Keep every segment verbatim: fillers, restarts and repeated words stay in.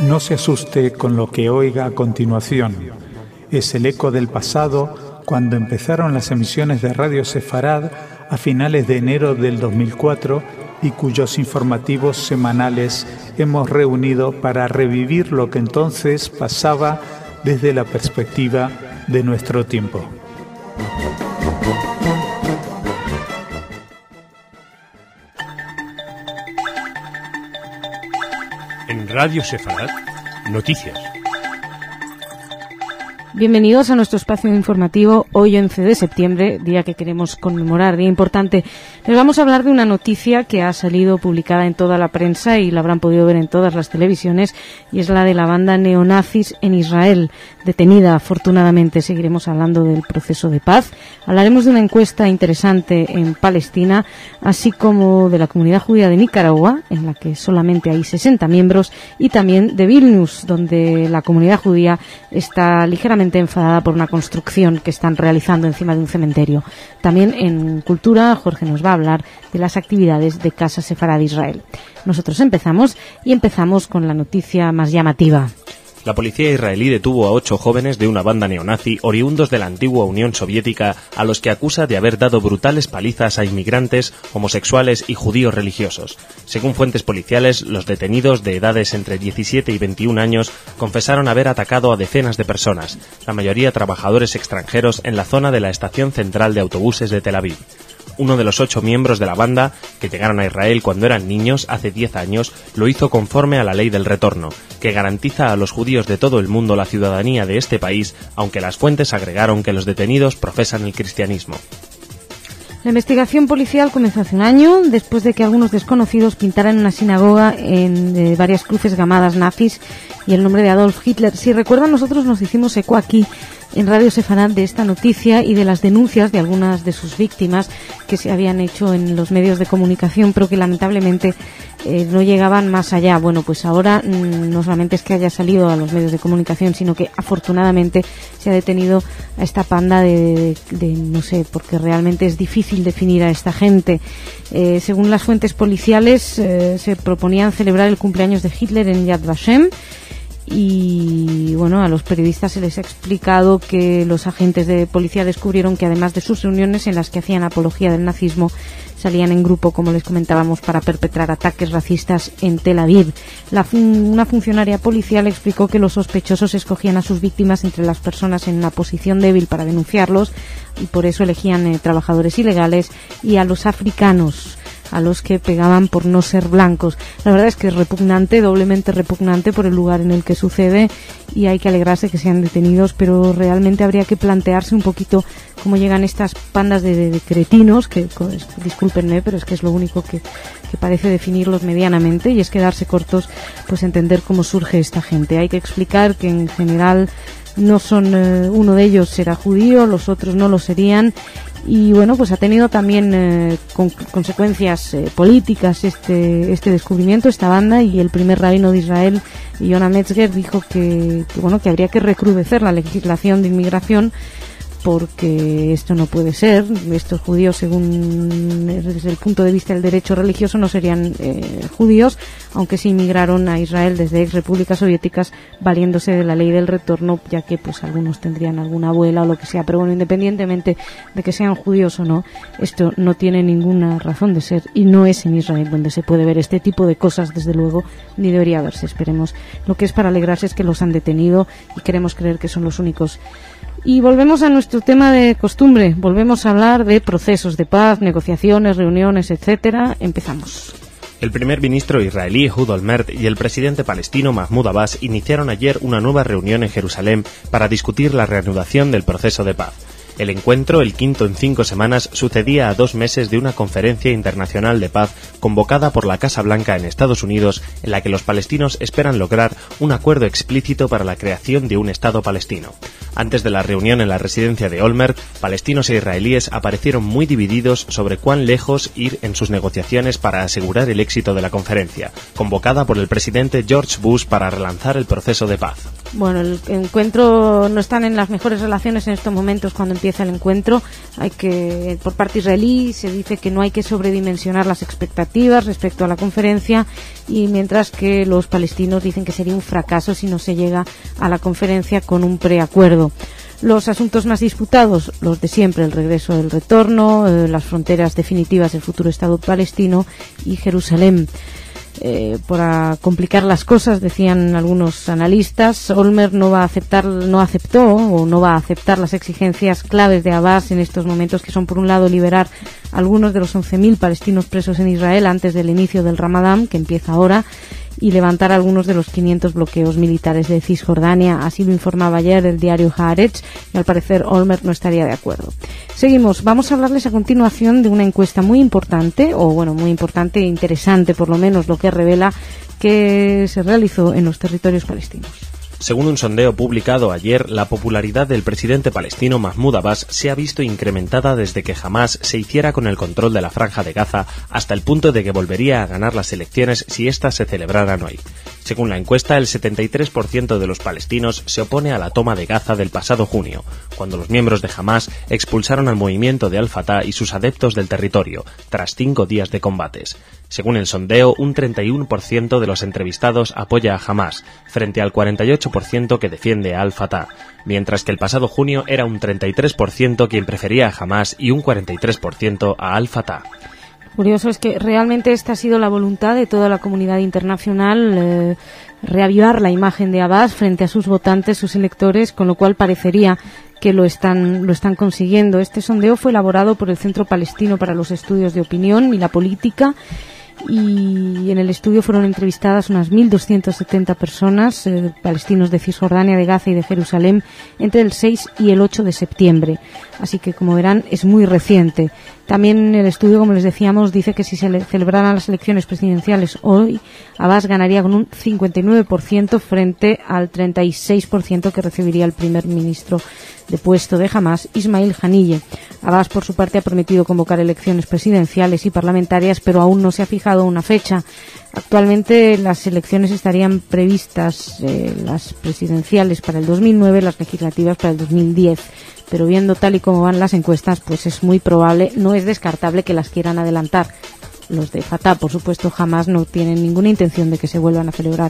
No se asuste con lo que oiga a continuación. Es el eco del pasado cuando empezaron las emisiones de Radio Sefarad a finales de enero del dos mil cuatro y cuyos informativos semanales hemos reunido para revivir lo que entonces pasaba desde la perspectiva de nuestro tiempo. En Radio Sefarad, noticias. Bienvenidos a nuestro espacio informativo hoy once de septiembre, día que queremos conmemorar, día importante. Les vamos a hablar de una noticia que ha salido publicada en toda la prensa y la habrán podido ver en todas las televisiones, y es la de la banda neonazis en Israel, detenida afortunadamente. Seguiremos hablando del proceso de paz, hablaremos de una encuesta interesante en Palestina, así como de la comunidad judía de Nicaragua, en la que solamente hay sesenta miembros, y también de Vilnius, donde la comunidad judía está ligeramente enfadada por una construcción que están realizando encima de un cementerio. También en Cultura, Jorge nos va a hablar de las actividades de Casa Sefarad de Israel. Nosotros empezamos y empezamos con la noticia más llamativa. La policía israelí detuvo a ocho jóvenes de una banda neonazi oriundos de la antigua Unión Soviética, a los que acusa de haber dado brutales palizas a inmigrantes, homosexuales y judíos religiosos. Según fuentes policiales, los detenidos de edades entre diecisiete y veintiún años confesaron haber atacado a decenas de personas, la mayoría trabajadores extranjeros, en la zona de la estación central de autobuses de Tel Aviv. Uno de los ocho miembros de la banda, que llegaron a Israel cuando eran niños hace diez años, lo hizo conforme a la ley del retorno, que garantiza a los judíos de todo el mundo la ciudadanía de este país, aunque las fuentes agregaron que los detenidos profesan el cristianismo. La investigación policial comenzó hace un año, después de que algunos desconocidos pintaran una sinagoga en eh, varias cruces gamadas nazis y el nombre de Adolf Hitler. Si recuerdan, nosotros nos hicimos eco aquí en Radio Sefarad de esta noticia y de las denuncias de algunas de sus víctimas que se habían hecho en los medios de comunicación, pero que lamentablemente eh, no llegaban más allá. Bueno, pues ahora mmm, no solamente es que haya salido a los medios de comunicación, sino que afortunadamente se ha detenido a esta panda de, de, de no sé, porque realmente es difícil definir a esta gente. Eh, según las fuentes policiales, eh, se proponían celebrar el cumpleaños de Hitler en Yad Vashem. Y bueno, a los periodistas se les ha explicado que los agentes de policía descubrieron que además de sus reuniones en las que hacían apología del nazismo, salían en grupo, como les comentábamos, para perpetrar ataques racistas en Tel Aviv. La fun- una funcionaria policial explicó que los sospechosos escogían a sus víctimas entre las personas en una posición débil para denunciarlos, y por eso elegían eh, trabajadores ilegales y a los africanos, a los que pegaban por no ser blancos. La verdad es que es repugnante, doblemente repugnante por el lugar en el que sucede, y hay que alegrarse que sean detenidos, pero realmente habría que plantearse un poquito cómo llegan estas pandas de, de, de cretinos, que discúlpenme, pero es que es lo único que, que parece definirlos medianamente, y es quedarse cortos, pues entender cómo surge esta gente. Hay que explicar que en general no son, eh, uno de ellos será judío, los otros no lo serían. Y bueno, pues ha tenido también eh, con, consecuencias eh, políticas este este descubrimiento, esta banda, y el primer rabino de Israel, Yonah Metzger, dijo que, que bueno que habría que recrudecer la legislación de inmigración, porque esto no puede ser. Estos judíos, según desde el punto de vista del derecho religioso, no serían eh, judíos, aunque sí inmigraron a Israel desde ex repúblicas soviéticas valiéndose de la ley del retorno, ya que pues algunos tendrían alguna abuela o lo que sea. Pero bueno, independientemente de que sean judíos o no, esto no tiene ninguna razón de ser, y no es en Israel donde se puede ver este tipo de cosas, desde luego, ni debería verse. Esperemos. Lo que es para alegrarse es que los han detenido, y queremos creer que son los únicos. Y volvemos a nuestro tema de costumbre, volvemos a hablar de procesos de paz, negociaciones, reuniones, etcétera. Empezamos. El primer ministro israelí Ehud Olmert y el presidente palestino Mahmoud Abbas iniciaron ayer una nueva reunión en Jerusalén para discutir la reanudación del proceso de paz. El encuentro, el quinto en cinco semanas, sucedía a dos meses de una conferencia internacional de paz convocada por la Casa Blanca en Estados Unidos, en la que los palestinos esperan lograr un acuerdo explícito para la creación de un Estado palestino. Antes de la reunión en la residencia de Olmert, palestinos e israelíes aparecieron muy divididos sobre cuán lejos ir en sus negociaciones para asegurar el éxito de la conferencia, convocada por el presidente George Bush para relanzar el proceso de paz. Bueno, el encuentro no están en las mejores relaciones en estos momentos cuando empieza el encuentro. Hay que, por parte israelí, se dice que no hay que sobredimensionar las expectativas respecto a la conferencia, y mientras que los palestinos dicen que sería un fracaso si no se llega a la conferencia con un preacuerdo. Los asuntos más disputados, los de siempre, el regreso del retorno, eh, las fronteras definitivas del futuro Estado palestino y Jerusalén. Eh, para complicar las cosas, decían algunos analistas, Olmert no va a aceptar, no aceptó o no va a aceptar las exigencias claves de Abbas en estos momentos, que son, por un lado, liberar a algunos de los once mil palestinos presos en Israel antes del inicio del Ramadán, que empieza ahora, y levantar algunos de los quinientos bloqueos militares de Cisjordania. Así lo informaba ayer el diario Haaretz, y al parecer Olmert no estaría de acuerdo. Seguimos, vamos a hablarles a continuación de una encuesta muy importante, o bueno, muy importante e interesante por lo menos, lo que revela que se realizó en los territorios palestinos. Según un sondeo publicado ayer, la popularidad del presidente palestino Mahmoud Abbas se ha visto incrementada desde que Hamás se hiciera con el control de la Franja de Gaza, hasta el punto de que volvería a ganar las elecciones si éstas se celebraran hoy. Según la encuesta, el setenta y tres por ciento de los palestinos se opone a la toma de Gaza del pasado junio, cuando los miembros de Hamás expulsaron al movimiento de Al-Fatah y sus adeptos del territorio, tras cinco días de combates. Según el sondeo, un treinta y uno por ciento de los entrevistados apoya a Hamás, frente al cuarenta y ocho por ciento que defiende a Al-Fatah, mientras que el pasado junio era un treinta y tres por ciento quien prefería a Hamás y un cuarenta y tres por ciento a Al-Fatah. Curioso es que realmente esta ha sido la voluntad de toda la comunidad internacional, eh, reavivar la imagen de Abbas frente a sus votantes, sus electores, con lo cual parecería que lo están, lo están consiguiendo. Este sondeo fue elaborado por el Centro Palestino para los Estudios de Opinión y la Política, y en el estudio fueron entrevistadas unas mil doscientas setenta personas, eh, palestinos de Cisjordania, de Gaza y de Jerusalén, entre el seis y el ocho de septiembre. Así que, como verán, es muy reciente. También el estudio, como les decíamos, dice que si se le celebraran las elecciones presidenciales hoy, Abbas ganaría con un cincuenta y nueve por ciento frente al treinta y seis por ciento que recibiría el primer ministro de puesto de Hamás, Ismail Haniyeh. Abbas, por su parte, ha prometido convocar elecciones presidenciales y parlamentarias, pero aún no se ha fijado una fecha. Actualmente las elecciones estarían previstas, eh, las presidenciales para el dos mil nueve, las legislativas para el dos mil diez. Pero viendo tal y como van las encuestas, pues es muy probable, no es descartable que las quieran adelantar. Los de Fatah, por supuesto, jamás no tienen ninguna intención de que se vuelvan a celebrar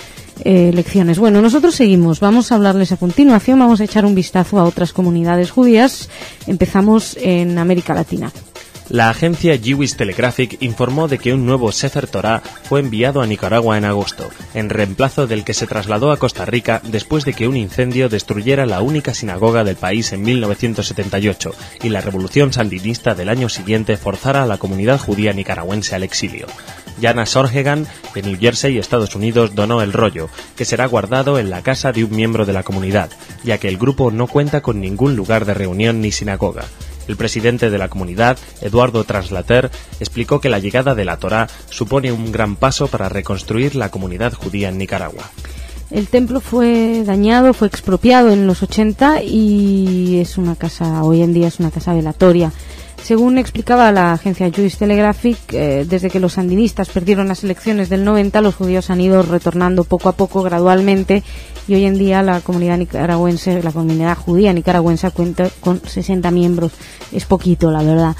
eh, elecciones. Bueno, nosotros seguimos, vamos a hablarles a continuación, vamos a echar un vistazo a otras comunidades judías. Empezamos en América Latina. La agencia Jewish Telegraphic informó de que un nuevo Sefer Torah fue enviado a Nicaragua en agosto, en reemplazo del que se trasladó a Costa Rica después de que un incendio destruyera la única sinagoga del país en mil novecientos setenta y ocho y la revolución sandinista del año siguiente forzara a la comunidad judía nicaragüense al exilio. Jana Sorgegan, de New Jersey, Estados Unidos, donó el rollo, que será guardado en la casa de un miembro de la comunidad, ya que el grupo no cuenta con ningún lugar de reunión ni sinagoga. El presidente de la comunidad, Eduardo Translater, explicó que la llegada de la Torá supone un gran paso para reconstruir la comunidad judía en Nicaragua. El templo fue dañado, fue expropiado en los ochenta y es una casa, hoy en día es una casa velatoria. Según explicaba la agencia Jewish Telegraphic, eh, desde que los sandinistas perdieron las elecciones del noventa, los judíos han ido retornando poco a poco, gradualmente, y hoy en día la comunidad nicaragüense, la comunidad judía nicaragüense cuenta con sesenta miembros. Es poquito, la verdad.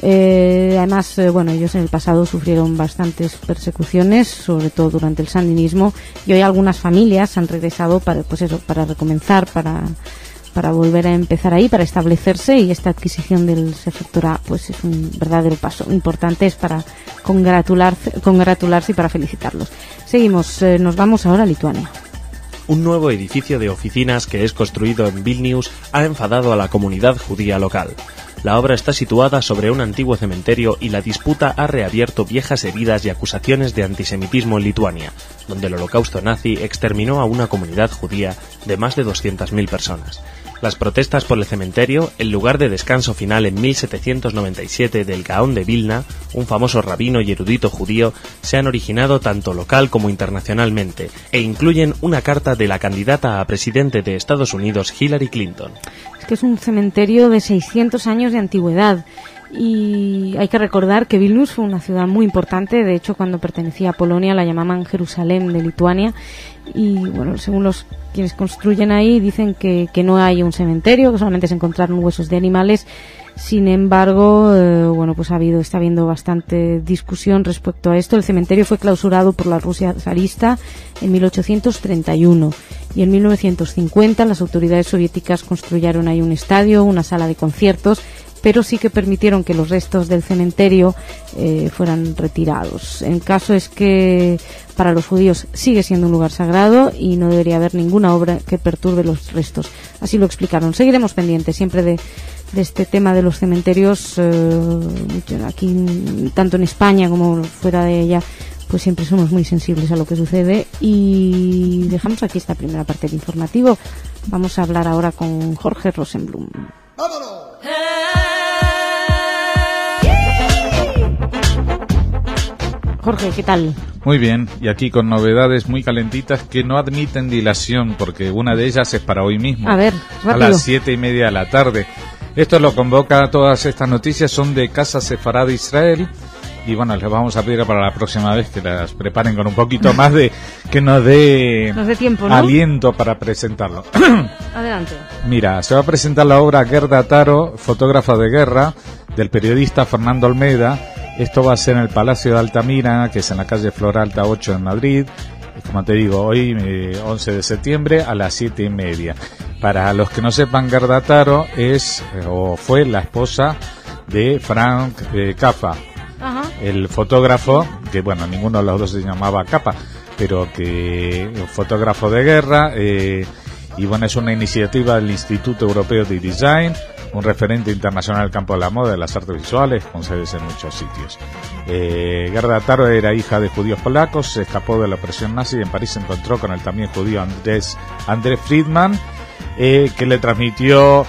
Eh, además, eh, bueno, ellos en el pasado sufrieron bastantes persecuciones, sobre todo durante el sandinismo, y hoy algunas familias han regresado para, pues eso, para recomenzar, para para volver a empezar ahí, para establecerse, y esta adquisición del Sefer Torah pues es un verdadero paso importante, es para congratularse, congratularse y para felicitarlos. Seguimos, eh, nos vamos ahora a Lituania. Un nuevo edificio de oficinas que es construido en Vilnius ha enfadado a la comunidad judía local. La obra está situada sobre un antiguo cementerio y la disputa ha reabierto viejas heridas y acusaciones de antisemitismo en Lituania, donde el holocausto nazi exterminó a una comunidad judía de más de doscientas mil personas. Las protestas por el cementerio, el lugar de descanso final en mil setecientos noventa y siete del Gaón de Vilna, un famoso rabino y erudito judío, se han originado tanto local como internacionalmente e incluyen una carta de la candidata a presidente de Estados Unidos, Hillary Clinton. Es que es un cementerio de seiscientos años de antigüedad. Y hay que recordar que Vilnius fue una ciudad muy importante. De hecho, cuando pertenecía a Polonia la llamaban Jerusalén de Lituania. Y bueno, según los quienes construyen ahí, dicen que, que no hay un cementerio, que solamente se encontraron huesos de animales. Sin embargo, eh, bueno, pues ha habido, está habiendo bastante discusión respecto a esto. El cementerio fue clausurado por la Rusia zarista en mil ochocientos treinta y uno y en mil novecientos cincuenta las autoridades soviéticas construyeron ahí un estadio, una sala de conciertos, pero sí que permitieron que los restos del cementerio eh, fueran retirados. El caso es que para los judíos sigue siendo un lugar sagrado y no debería haber ninguna obra que perturbe los restos. Así lo explicaron. Seguiremos pendientes siempre de, de este tema de los cementerios, eh, aquí tanto en España como fuera de ella, pues siempre somos muy sensibles a lo que sucede. Y dejamos aquí esta primera parte del informativo. Vamos a hablar ahora con Jorge Rosenblum. ¡Vámonos! Jorge, ¿qué tal? Muy bien, y aquí con novedades muy calentitas que no admiten dilación, porque una de ellas es para hoy mismo. A ver, rápido. A las siete y media de la tarde. Esto lo convoca, todas estas noticias son de Casa Sefarad de Israel, y bueno, les vamos a pedir para la próxima vez que las preparen con un poquito más de, que nos dé nos dé tiempo, ¿no? aliento para presentarlo. Adelante. Mira, se va a presentar la obra Gerda Taro, fotógrafa de guerra, del periodista Fernando Olmeda. Esto va a ser en el Palacio de Altamira, que es en la calle Flor Alta ocho en Madrid. Y como te digo, hoy eh, once de septiembre a las siete y media. Para los que no sepan, Gerda Taro es eh, o fue la esposa de Frank eh, Cappa, Ajá. el fotógrafo, que bueno, ninguno de los dos se llamaba Cappa, pero que fotógrafo de guerra. Eh, y bueno, es una iniciativa del Instituto Europeo de Design, un referente internacional del campo de la moda y de las artes visuales, con sedes en muchos sitios. Eh, Gerda Taro era hija de judíos polacos, se escapó de la opresión nazi y en París se encontró con el también judío Andrés, André Friedman, eh, que le transmitió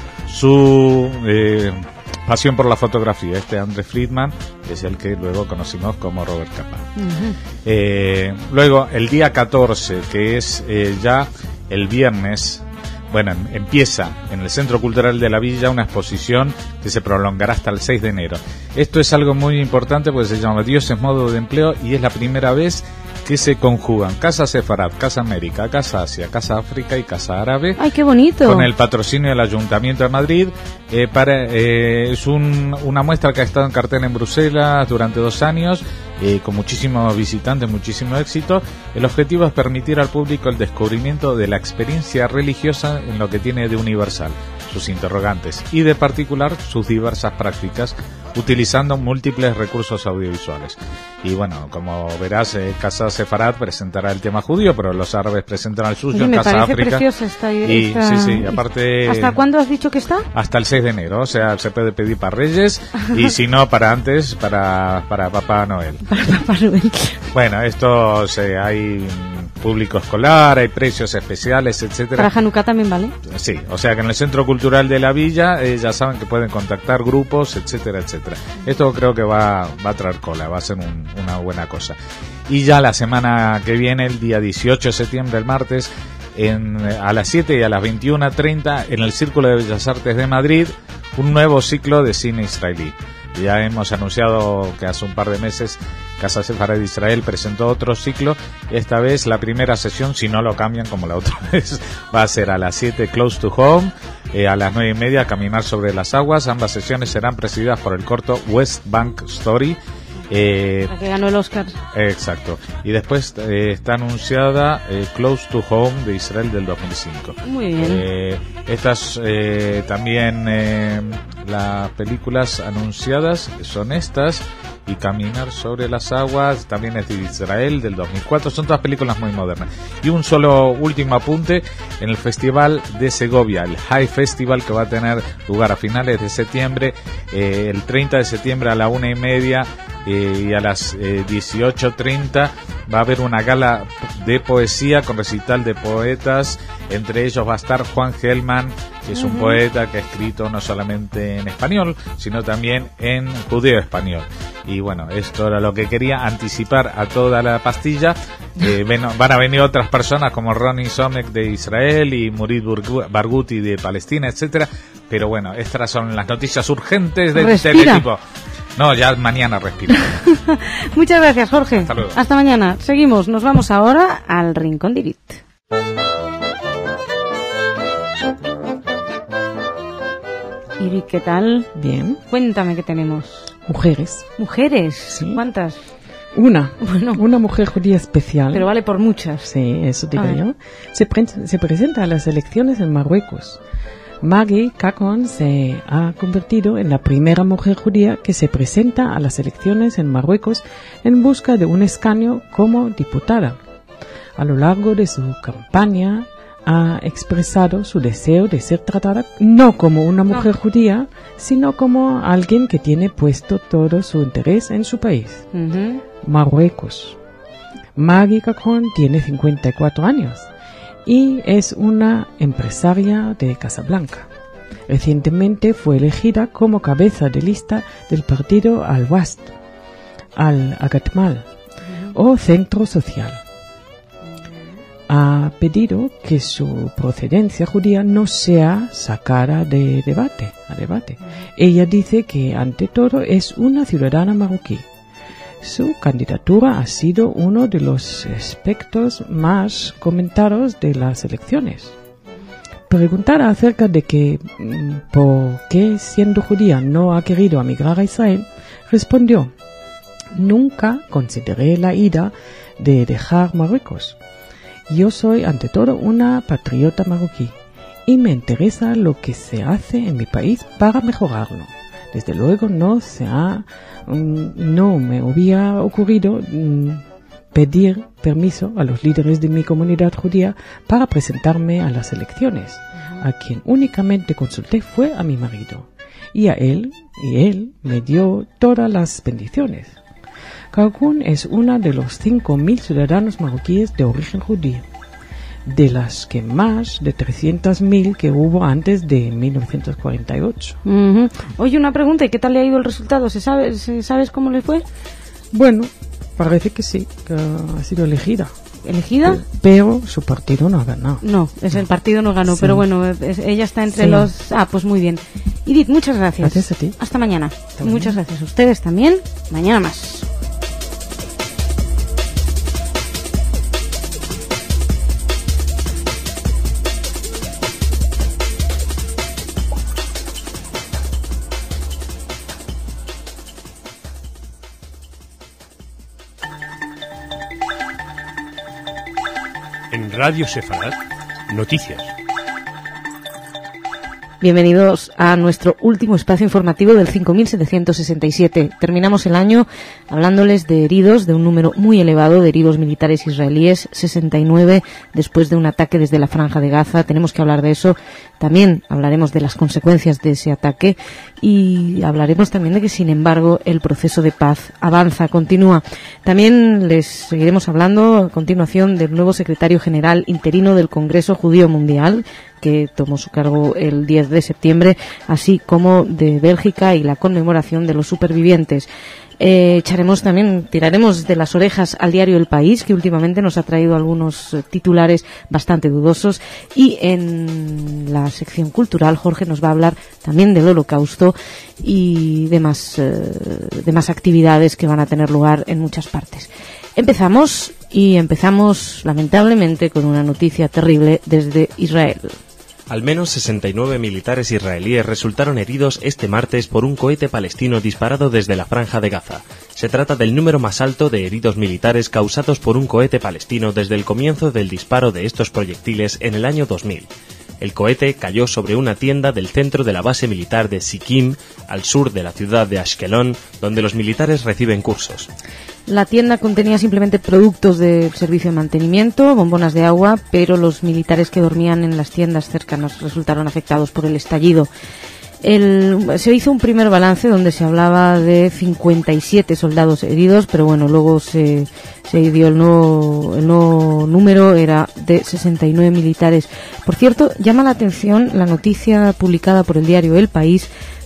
su eh, pasión por la fotografía. Este André Friedman es el que luego conocimos como Robert Capa. Uh-huh. Eh, luego, el día catorce, que es eh, ya el viernes, bueno, empieza en el Centro Cultural de la Villa una exposición que se prolongará hasta el seis de enero. Esto es algo muy importante porque se llama Dios es modo de empleo y es la primera vez que se conjugan Casa Sefarad, Casa América, Casa Asia, Casa África y Casa Árabe. ¡Ay, qué bonito! Con el patrocinio del Ayuntamiento de Madrid. Eh, para, eh, es un, una muestra que ha estado en cartel en Bruselas durante dos años, eh, con muchísimos visitantes, muchísimo éxito. El objetivo es permitir al público el descubrimiento de la experiencia religiosa en lo que tiene de universal, sus interrogantes, y de particular sus diversas prácticas, utilizando múltiples recursos audiovisuales. Y bueno, como verás, eh, Casa Sefarad presentará el tema judío, pero los árabes presentarán el suyo. Oye, en me Casa parece África. Preciosa esta, y, esta... sí, sí, aparte... ¿Hasta cuándo has dicho que está? Hasta el seis de enero, o sea, se puede pedir para Reyes, y si no, para antes, para, para Papá Noel. Para Papá Noel. Bueno, esto, o sea, hay público escolar, hay precios especiales, etcétera. ¿Para Hanukkah también vale? Sí, o sea que en el Centro Cultural de la Villa eh, ya saben que pueden contactar grupos, etcétera, etcétera. Esto creo que va, va a traer cola, va a ser un, una buena cosa. Y ya la semana que viene, el día dieciocho de septiembre, el martes, en, a las siete y a las veintiuna treinta, en el Círculo de Bellas Artes de Madrid, un nuevo ciclo de cine israelí. Ya hemos anunciado que hace un par de meses Casa Sefarad de Israel presentó otro ciclo. Esta vez la primera sesión, si no lo cambian como la otra vez, va a ser a las siete Close to Home, eh, a las nueve y media Caminar sobre las aguas. Ambas sesiones serán presididas por el corto West Bank Story. Eh, la que ganó el Oscar. Eh, exacto. Y después eh, está anunciada eh, Close to Home de Israel del dos mil cinco. Muy bien. Eh, estas eh, también eh, las películas anunciadas son estas, y Caminar sobre las aguas también es de Israel del dos mil cuatro. Son todas películas muy modernas. Y un solo último apunte: en el Festival de Segovia, el High Festival, que va a tener lugar a finales de septiembre, eh, el treinta de septiembre a la una y media eh, y a las eh, dieciocho treinta va a haber una gala de poesía con recital de poetas. Entre ellos va a estar Juan Gelman, que es un uh-huh. poeta que ha escrito no solamente en español, sino también en judeo español. Y bueno, esto era lo que quería anticipar a toda la pastilla. Eh, ven, van a venir otras personas como Ronnie Somek de Israel y Murit Barghouti de Palestina, etcétera, Pero bueno, estas son las noticias urgentes de Respira. Teletipo. No, ya mañana respiro. Muchas gracias, Jorge. Hasta luego. Hasta mañana. Seguimos. Nos vamos ahora al Rincón de Irit. Irit, ¿qué tal? Bien. Cuéntame qué tenemos. Mujeres. ¿Mujeres? Sí. ¿Cuántas? Una. Bueno. Una mujer judía especial. Pero vale por muchas. Sí, eso digo A ver. yo. Se, pre- se presenta a las elecciones en Marruecos. Maggie Kakon se ha convertido en la primera mujer judía que se presenta a las elecciones en Marruecos en busca de un escaño como diputada. A lo largo de su campaña ha expresado su deseo de ser tratada no como una mujer No. judía, sino como alguien que tiene puesto todo su interés en su país, Ujú. Marruecos. Maggie Kakon tiene cincuenta y cuatro años y es una empresaria de Casablanca. Recientemente fue elegida como cabeza de lista del partido Al-Wast, Al-Agatmal o Centro Social. Ha pedido que su procedencia judía no sea sacada de debate, a debate. Ella dice que ante todo es una ciudadana marroquí. Su candidatura ha sido uno de los aspectos más comentados de las elecciones. Preguntada acerca de que mm, por qué siendo judía no ha querido emigrar a Israel, respondió: nunca consideré la ida de dejar Marruecos. Yo soy ante todo una patriota marroquí y me interesa lo que se hace en mi país para mejorarlo. Desde luego no se ha, um, no me hubiera ocurrido um, pedir permiso a los líderes de mi comunidad judía para presentarme a las elecciones. A quien únicamente consulté fue a mi marido y a él, y él me dio todas las bendiciones. Kakun es una de los cinco mil ciudadanos marroquíes de origen judío, de las que más de trescientos mil que hubo antes de mil novecientos cuarenta y ocho. Ujú. Oye, una pregunta, ¿y qué tal le ha ido el resultado? ¿Se sabe, se- ¿Sabes cómo le fue? Bueno, parece que sí, que ha sido elegida, ¿Elegida? pero su partido no ha ganado. No, es el partido no ganó, Sí. pero bueno, es- ella está entre Sí. los... Ah, pues muy bien. Edith, muchas gracias. Gracias a ti. Hasta mañana. mañana. Muchas gracias a ustedes también. Mañana más. En Radio Sefarad, noticias. Bienvenidos a nuestro último espacio informativo del cinco mil setecientos sesenta y siete. Terminamos el año hablándoles de heridos, de un número muy elevado de heridos militares israelíes, sesenta y nueve después de un ataque desde la Franja de Gaza. Tenemos que hablar de eso. También hablaremos de las consecuencias de ese ataque y hablaremos también de que, sin embargo, el proceso de paz avanza, continúa. También les seguiremos hablando a continuación del nuevo secretario general interino del Congreso Judío Mundial, que tomó su cargo el diez de septiembre, así como de Bélgica y la conmemoración de los supervivientes. Eh, echaremos también, tiraremos de las orejas al diario El País, que últimamente nos ha traído algunos eh, titulares bastante dudosos, y en la sección cultural Jorge nos va a hablar también del Holocausto y demás, eh, demás actividades que van a tener lugar en muchas partes. Empezamos, y empezamos lamentablemente con una noticia terrible desde Israel. Al menos sesenta y nueve militares israelíes resultaron heridos este martes por un cohete palestino disparado desde la Franja de Gaza. Se trata del número más alto de heridos militares causados por un cohete palestino desde el comienzo del disparo de estos proyectiles en el año dos mil. El cohete cayó sobre una tienda del centro de la base militar de Siquim, al sur de la ciudad de Ashkelon, donde los militares reciben cursos. La tienda contenía simplemente productos de servicio de mantenimiento, bombonas de agua, pero los militares que dormían en las tiendas cercanas resultaron afectados por el estallido. El, se hizo un primer balance donde se hablaba de cincuenta y siete soldados heridos, pero bueno, luego se, se dio el nuevo, el nuevo número, era de sesenta y nueve militares. Por cierto, llama la atención la noticia publicada por el diario El País,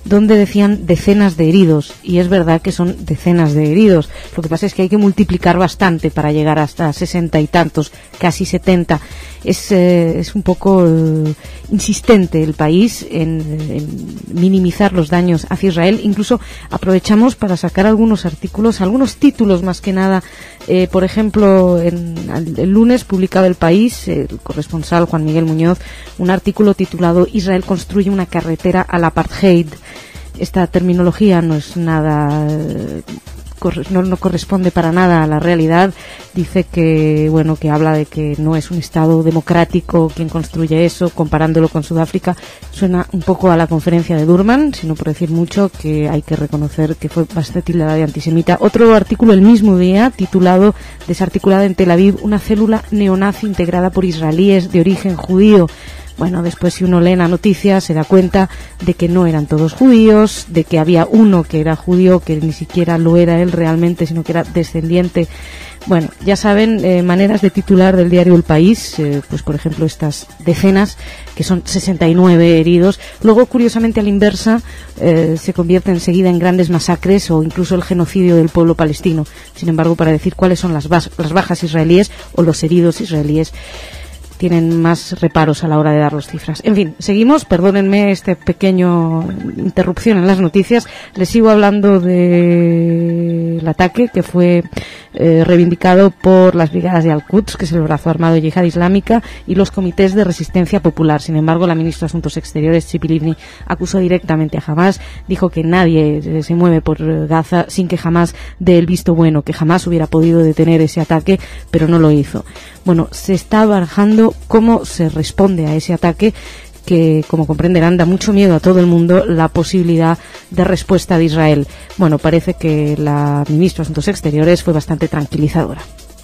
donde decían decenas de heridos, y es verdad que son decenas de heridos. Lo que pasa es que hay que multiplicar bastante para llegar hasta sesenta y tantos, casi setenta. Es, eh, es un poco eh, insistente el país en, en minimizar los daños hacia Israel. Incluso aprovechamos para sacar algunos artículos, algunos títulos más que nada. Eh, por ejemplo, en, el lunes publicaba El País, el corresponsal Juan Miguel Muñoz, un artículo titulado Israel construye una carretera al apartheid. Esta terminología no es nada... No, no corresponde para nada a la realidad. Dice que, bueno, que habla de que no es un Estado democrático quien construye eso, comparándolo con Sudáfrica. Suena un poco a la conferencia de Durban, sino por decir mucho, que hay que reconocer que fue bastante tildada de antisemita. Otro artículo el mismo día, titulado Desarticulada en Tel Aviv, una célula neonazi integrada por israelíes de origen judío. Bueno, después si uno lee la noticia se da cuenta de que no eran todos judíos, de que había uno que era judío, que ni siquiera lo era él realmente, sino que era descendiente. Bueno, ya saben, eh, maneras de titular del diario El País, eh, pues por ejemplo estas decenas, que son sesenta y nueve heridos. Luego, curiosamente, a la inversa, eh, se convierte enseguida en grandes masacres o incluso el genocidio del pueblo palestino. Sin embargo, para decir cuáles son las, bas- las bajas israelíes o los heridos israelíes, tienen más reparos a la hora de dar las cifras. En fin, seguimos, perdónenme este pequeño interrupción en las noticias. Les sigo hablando del ataque que fue eh, reivindicado por las brigadas de Al-Quds, que es el brazo armado de Yihad Islámica, y los comités de resistencia popular. Sin embargo, la ministra de Asuntos Exteriores, Tzipi Livni, acusó directamente a Hamás, dijo que nadie se mueve por Gaza sin que Hamás dé el visto bueno, que jamás hubiera podido detener ese ataque, pero no lo hizo. Bueno, se está barajando cómo se responde a ese ataque que, como comprenderán, da mucho miedo a todo el mundo, la posibilidad de respuesta de Israel. Bueno, parece que la ministra de Asuntos Exteriores fue bastante tranquilizadora.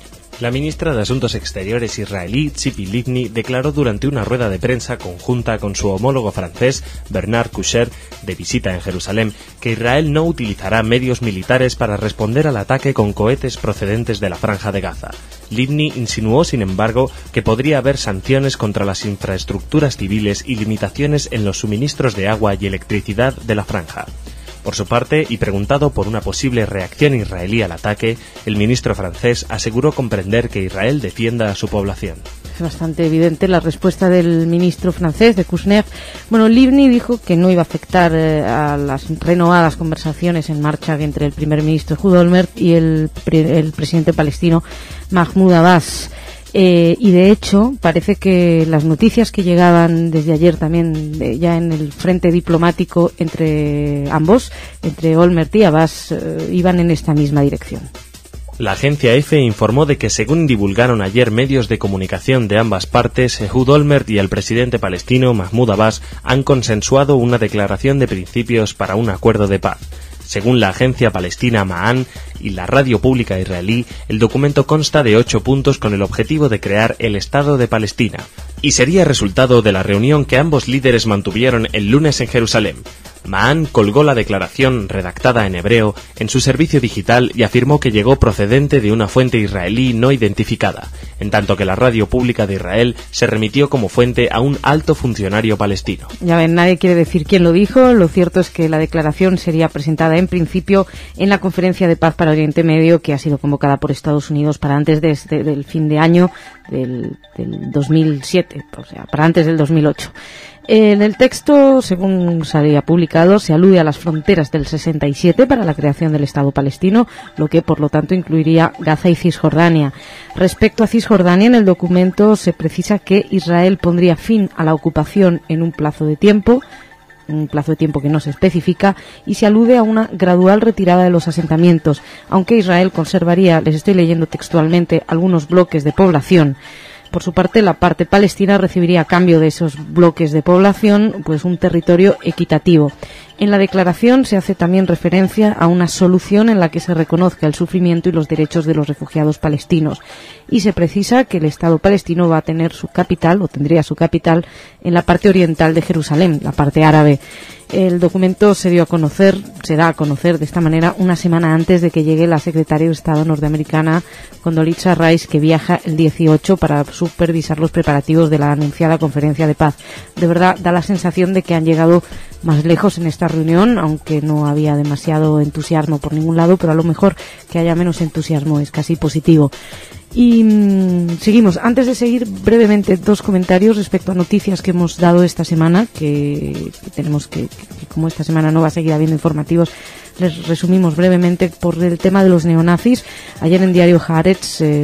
La ministra de Asuntos Exteriores israelí, Tzipi Livni, declaró durante una rueda de prensa conjunta con su homólogo francés, Bernard Kouchner, de visita en Jerusalén, que Israel no utilizará medios militares para responder al ataque con cohetes procedentes de la Franja de Gaza. Livni insinuó, sin embargo, que podría haber sanciones contra las infraestructuras civiles y limitaciones en los suministros de agua y electricidad de la franja. Por su parte, y preguntado por una posible reacción israelí al ataque, el ministro francés aseguró comprender que Israel defienda a su población. Es bastante evidente la respuesta del ministro francés, de Kouchner. Bueno, Livni dijo que no iba a afectar eh, a las renovadas conversaciones en marcha entre el primer ministro Ehud Olmert y el, pre- el presidente palestino Mahmoud Abbas. Eh, y de hecho parece que las noticias que llegaban desde ayer también de, ya en el frente diplomático entre ambos, entre Olmert y Abbas, eh, iban en esta misma dirección. La agencia EFE informó de que, según divulgaron ayer medios de comunicación de ambas partes, Ehud Olmert y el presidente palestino Mahmoud Abbas han consensuado una declaración de principios para un acuerdo de paz. Según la agencia palestina Ma'an y la radio pública israelí, el documento consta de ocho puntos con el objetivo de crear el Estado de Palestina, y sería resultado de la reunión que ambos líderes mantuvieron el lunes en Jerusalén. Ma'an colgó la declaración, redactada en hebreo, en su servicio digital y afirmó que llegó procedente de una fuente israelí no identificada, en tanto que la radio pública de Israel se remitió como fuente a un alto funcionario palestino. Ya ven, nadie quiere decir quién lo dijo. Lo cierto es que la declaración sería presentada en principio en la Conferencia de Paz para Oriente Medio, que ha sido convocada por Estados Unidos para antes de este, del fin de año del, del dos mil siete, o sea, para antes del dos mil ocho. En el texto, según se había publicado, se alude a las fronteras del sesenta y siete para la creación del Estado palestino, lo que por lo tanto incluiría Gaza y Cisjordania. Respecto a Cisjordania, en el documento se precisa que Israel pondría fin a la ocupación en un plazo de tiempo, un plazo de tiempo que no se especifica, y se alude a una gradual retirada de los asentamientos, aunque Israel conservaría, les estoy leyendo textualmente, algunos bloques de población. Por su parte, la parte palestina recibiría a cambio de esos bloques de población pues un territorio equitativo. En la declaración se hace también referencia a una solución en la que se reconozca el sufrimiento y los derechos de los refugiados palestinos, y se precisa que el Estado palestino va a tener su capital, o tendría su capital, en la parte oriental de Jerusalén, la parte árabe. El documento se dio a conocer, se da a conocer de esta manera una semana antes de que llegue la secretaria de Estado norteamericana Condoleezza Rice, que viaja el dieciocho para supervisar los preparativos de la anunciada conferencia de paz. De verdad, da la sensación de que han llegado más lejos en esta reunión, aunque no había demasiado entusiasmo por ningún lado, pero a lo mejor que haya menos entusiasmo es casi positivo. Y mmm, seguimos. Antes de seguir, brevemente dos comentarios respecto a noticias que hemos dado esta semana, que, que tenemos que, que, como esta semana no va a seguir habiendo informativos, les resumimos brevemente por el tema de los neonazis. Ayer en Diario Haaretz, eh,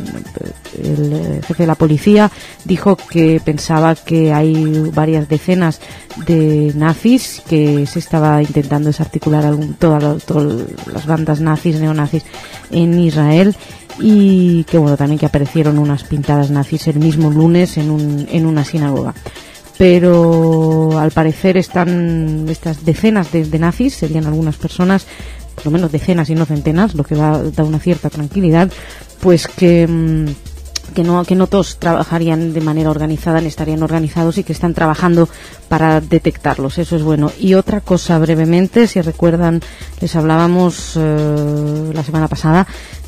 el jefe de la policía dijo que pensaba que hay varias decenas de nazis, que se estaba intentando desarticular algún, todas, todas las bandas nazis, neonazis en Israel, y que bueno, también que aparecieron unas pintadas nazis el mismo lunes en, un, en una sinagoga. Pero al parecer están estas decenas de, de nazis, serían algunas personas, por lo menos decenas y no centenas, lo que da, da una cierta tranquilidad, pues que, que, no, que no todos trabajarían de manera organizada, ni estarían organizados, y que están trabajando para detectarlos. Eso es bueno. Y otra cosa brevemente, si recuerdan, les hablábamos eh, la semana pasada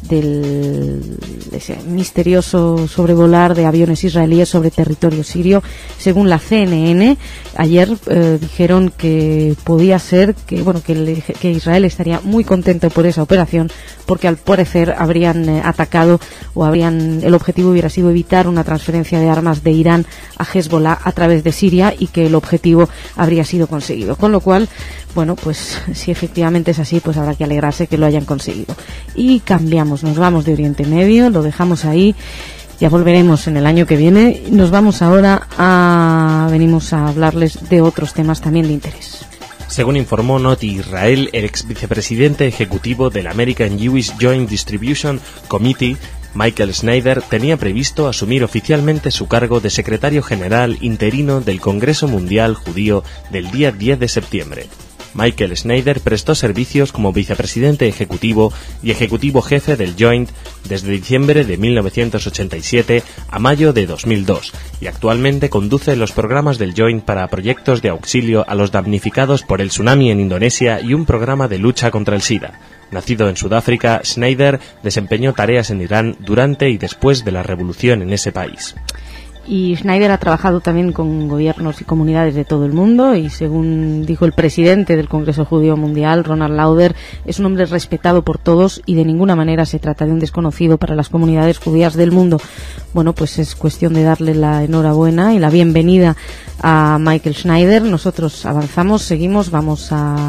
del ese misterioso sobrevolar de aviones israelíes sobre territorio sirio. Según la C N N, ayer eh, dijeron que podía ser que bueno que, el, que Israel estaría muy contento por esa operación, porque al parecer habrían eh, atacado o habrían el objetivo hubiera sido evitar una transferencia de armas de Irán a Hezbollah a través de Siria, y que el objetivo habría sido conseguido. Con lo cual, bueno, pues si efectivamente es así, pues habrá que alegrarse que lo hayan conseguido. Y cambiamos, nos vamos de Oriente Medio, lo dejamos ahí, ya volveremos en el año que viene. Nos vamos ahora a... venimos a hablarles de otros temas también de interés. Según informó Noti Israel, el ex vicepresidente ejecutivo del American Jewish Joint Distribution Committee, Michael Schneider, tenía previsto asumir oficialmente su cargo de secretario general interino del Congreso Mundial Judío del día diez de septiembre. Michael Schneider prestó servicios como vicepresidente ejecutivo y ejecutivo jefe del Joint desde diciembre de mil novecientos ochenta y siete a mayo de dos mil dos, y actualmente conduce los programas del Joint para proyectos de auxilio a los damnificados por el tsunami en Indonesia y un programa de lucha contra el SIDA. Nacido en Sudáfrica, Schneider desempeñó tareas en Irán durante y después de la revolución en ese país. Y Schneider ha trabajado también con gobiernos y comunidades de todo el mundo, y según dijo el presidente del Congreso Judío Mundial, Ronald Lauder, es un hombre respetado por todos y de ninguna manera se trata de un desconocido para las comunidades judías del mundo. Bueno, pues es cuestión de darle la enhorabuena y la bienvenida a Michael Schneider. Nosotros avanzamos, seguimos, vamos a...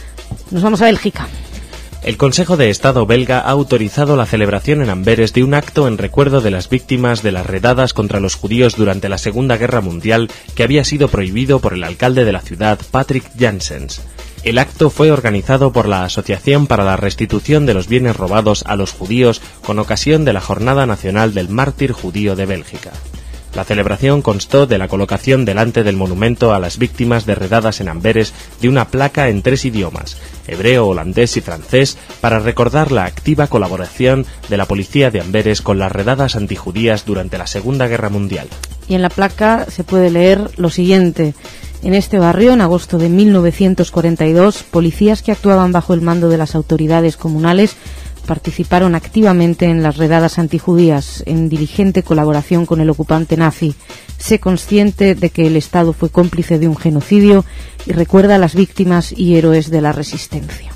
nos vamos a Bélgica. El Consejo de Estado belga ha autorizado la celebración en Amberes de un acto en recuerdo de las víctimas de las redadas contra los judíos durante la Segunda Guerra Mundial, que había sido prohibido por el alcalde de la ciudad, Patrick Janssens. El acto fue organizado por la Asociación para la Restitución de los Bienes Robados a los Judíos con ocasión de la Jornada Nacional del Mártir Judío de Bélgica. La celebración constó de la colocación delante del monumento a las víctimas de redadas en Amberes de una placa en tres idiomas, hebreo, holandés y francés, para recordar la activa colaboración de la policía de Amberes con las redadas antijudías durante la Segunda Guerra Mundial. Y en la placa se puede leer lo siguiente: en este barrio, en agosto de mil novecientos cuarenta y dos, policías que actuaban bajo el mando de las autoridades comunales participaron activamente en las redadas antijudías en diligente colaboración con el ocupante nazi. Sé consciente de que el Estado fue cómplice de un genocidio y recuerda a las víctimas y héroes de la resistencia.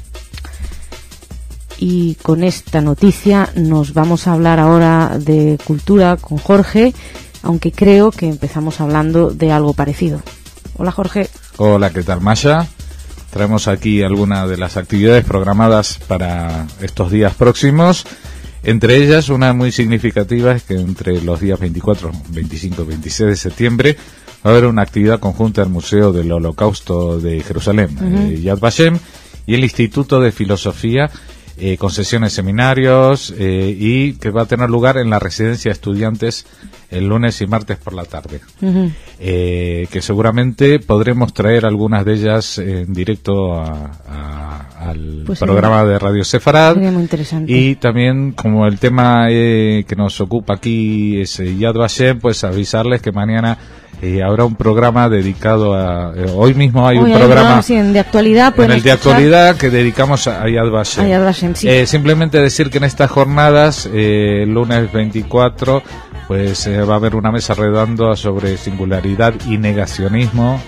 Y con esta noticia nos vamos a hablar ahora de cultura con Jorge, aunque creo que empezamos hablando de algo parecido. Hola, Jorge. Hola, ¿qué tal, Masha? Traemos aquí algunas de las actividades programadas para estos días próximos. Entre ellas, una muy significativa es que entre los días veinticuatro, veinticinco y veintiséis de septiembre va a haber una actividad conjunta del Museo del Holocausto de Jerusalén, uh-huh. eh, Yad Vashem, y el Instituto de Filosofía, eh, con sesiones, seminarios, eh, y que va a tener lugar en la residencia de estudiantes el lunes y martes por la tarde. Uh-huh. Eh, que seguramente podremos traer algunas de ellas en directo a, a, al pues programa de Radio Sefarad. Sería muy interesante. Y también, como el tema eh, que nos ocupa aquí es eh, Yad Vashem, pues avisarles que mañana eh, habrá un programa dedicado a... Eh, hoy mismo hay hoy un hay programa no, sí, en, de actualidad, en el de actualidad que dedicamos a Yad Vashem. A Yad Vashem, sí. eh, simplemente decir que en estas jornadas, eh, el lunes veinticuatro, pues eh, va a haber una mesa redonda sobre singularidad y negacionismo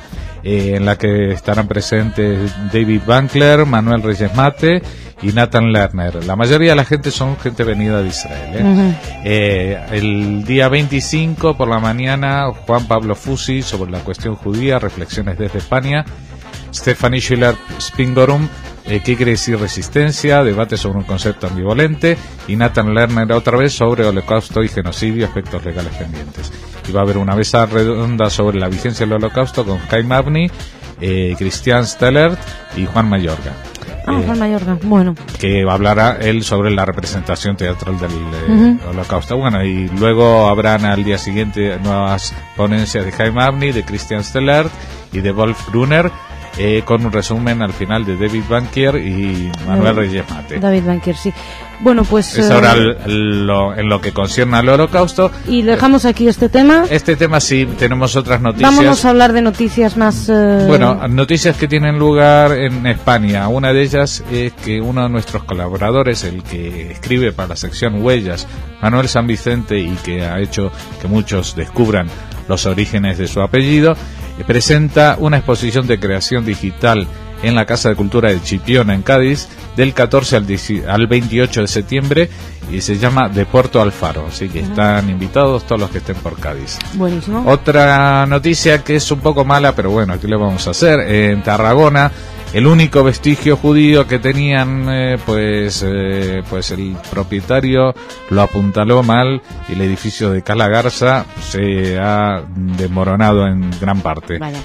eh, en la que estarán presentes David Bankler, Manuel Reyes Mate y Nathan Lerner. La mayoría de la gente son gente venida de Israel. ¿eh? Uh-huh. Eh, el día veinticinco por la mañana, Juan Pablo Fusi sobre la cuestión judía, reflexiones desde España. Stephanie Schiller Spingorum, eh, ¿qué quiere decir resistencia? Debate sobre un concepto ambivalente. Y Nathan Lerner otra vez sobre holocausto y genocidio, aspectos legales pendientes. Y va a haber una mesa redonda sobre la vigencia del holocausto con Chaim Avni, eh, Christian Stellert y Juan Mayorga. Ah, eh, Juan Mayorga, bueno. Que hablará él sobre la representación teatral del eh, uh-huh. holocausto. Bueno, y luego habrán al día siguiente nuevas ponencias de Chaim Avni, de Christian Stellert y de Wolf Gruner. Eh, con un resumen al final de David Bankier y Manuel Reyes Mate. David Bankier, sí. Bueno, pues... Es ahora eh, lo, en lo que concierne al holocausto. Y dejamos aquí este tema. Este tema sí, tenemos otras noticias. Vámonos a hablar de noticias más... Eh... Bueno, noticias que tienen lugar en España. Una de ellas es que uno de nuestros colaboradores, el que escribe para la sección Huellas, Manuel San Vicente, y que ha hecho que muchos descubran los orígenes de su apellido, presenta una exposición de creación digital en la Casa de Cultura de Chipiona, en Cádiz, del catorce al veintiocho de septiembre, y se llama De Puerto al Faro, así que están invitados todos los que estén por Cádiz. Buenísimo. Otra noticia que es un poco mala, pero bueno, ¿qué le vamos a hacer? En Tarragona, el único vestigio judío que tenían, eh, pues eh, pues el propietario lo apuntaló mal y el edificio de Cala Garza se ha desmoronado en gran parte. Vaya.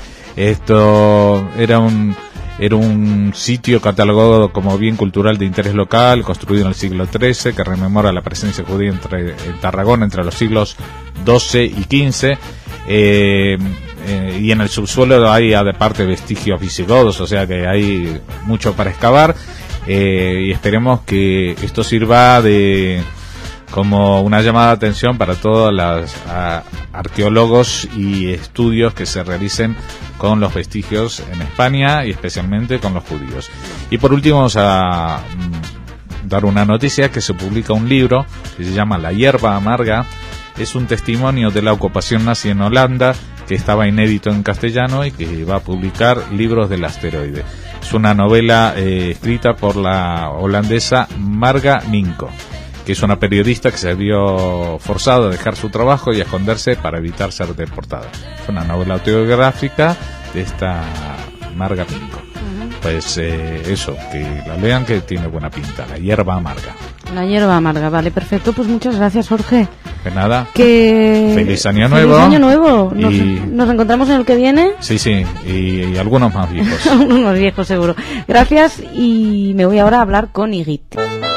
Esto era un era un sitio catalogado como bien cultural de interés local, construido en el siglo trece, que rememora la presencia judía entre, en Tarragona entre los siglos doce y quince. Eh, eh, y en el subsuelo hay aparte vestigios visigodos, o sea que hay mucho para excavar, eh, y esperemos que esto sirva de como una llamada de atención para todos los arqueólogos y estudios que se realicen con los vestigios en España y especialmente con los judíos. Y por último vamos a mm, dar una noticia, que se publica un libro que se llama La hierba amarga. Es un testimonio de la ocupación nazi en Holanda, que estaba inédito en castellano y que va a publicar libros del asteroide. Es una novela eh, escrita por la holandesa Marga Minko, que es una periodista que se vio forzada a dejar su trabajo y a esconderse para evitar ser deportada. Es una novela autobiográfica de esta Marga Minko. Uh-huh. Pues eh, eso, que la lean, que tiene buena pinta. La hierba amarga. La hierba amarga, vale, perfecto. Pues muchas gracias, Jorge. De nada. Que... Feliz año nuevo. Feliz año nuevo. Nos, y... nos encontramos en el que viene. Sí, sí, y, y algunos más viejos. Algunos más viejos, seguro. Gracias, y me voy ahora a hablar con Igit.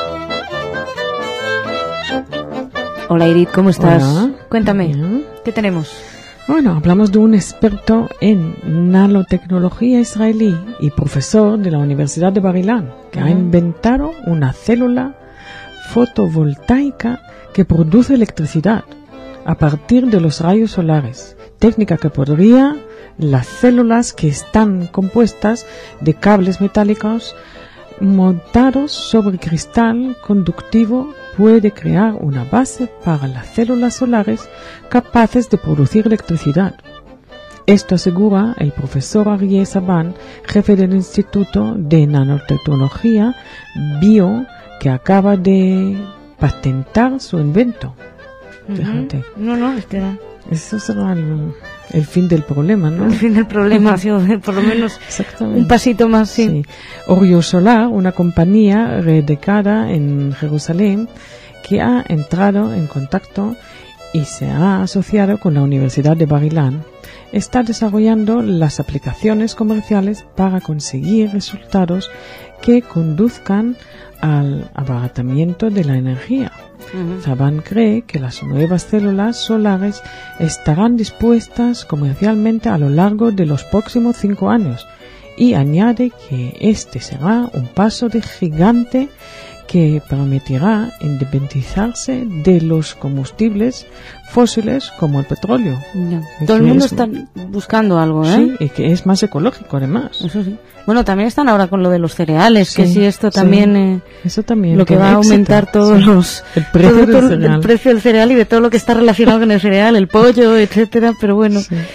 Hola, Igit, ¿cómo estás? Hola. Cuéntame, Bien. ¿Qué tenemos? Bueno, hablamos de un experto en nanotecnología israelí y profesor de la Universidad de Bar-Ilan, que uh-huh. ha inventado una célula fotovoltaica que produce electricidad a partir de los rayos solares, técnica que podría las células, que están compuestas de cables metálicos montados sobre cristal conductivo, puede crear una base para las células solares capaces de producir electricidad. Esto asegura el profesor Aryeh Saban, jefe del Instituto de Nanotecnología Bio, que acaba de patentar su invento. Uh-huh. Fíjate. No, no, espera. Eso será el, el fin del problema, ¿no? El fin del problema ha sido por lo menos un pasito más, sí. sí. Orio Solar, una compañía radicada en Jerusalén, que ha entrado en contacto y se ha asociado con la Universidad de Bar-Ilan, está desarrollando las aplicaciones comerciales para conseguir resultados que conduzcan al abaratamiento de la energía. Uh-huh. Saban cree que las nuevas células solares estarán dispuestas comercialmente a lo largo de los próximos cinco años y añade que este será un paso de gigante que permitirá independizarse de los combustibles fósiles como el petróleo. No. Todo el mundo es... está buscando algo, ¿eh? Sí, y que es más ecológico además. Eso sí. Bueno, también están ahora con lo de los cereales, sí, que si esto también, sí. eh, Eso también lo que va a aumentar éxito, todos sí. los el precio, todo, del todo, cereal. el precio del cereal y de todo lo que está relacionado con el cereal, el pollo, etcétera, pero bueno. Sí.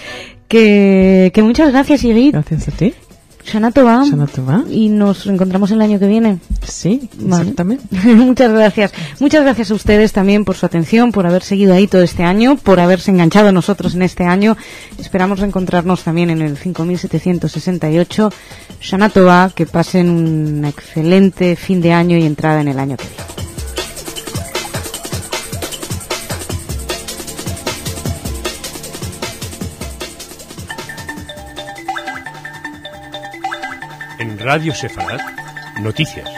Que, que muchas gracias, Igit. Gracias a ti. Shana Tova. Shana Tova. Y nos encontramos el año que viene. Sí, Vale. exactamente. Muchas gracias. Muchas gracias a ustedes también por su atención, por haber seguido ahí todo este año, por haberse enganchado a nosotros en este año. Esperamos reencontrarnos también en el cinco mil setecientos sesenta y ocho. Shana Tova, que pasen un excelente fin de año y entrada en el año que viene. En Radio Sefarad, noticias.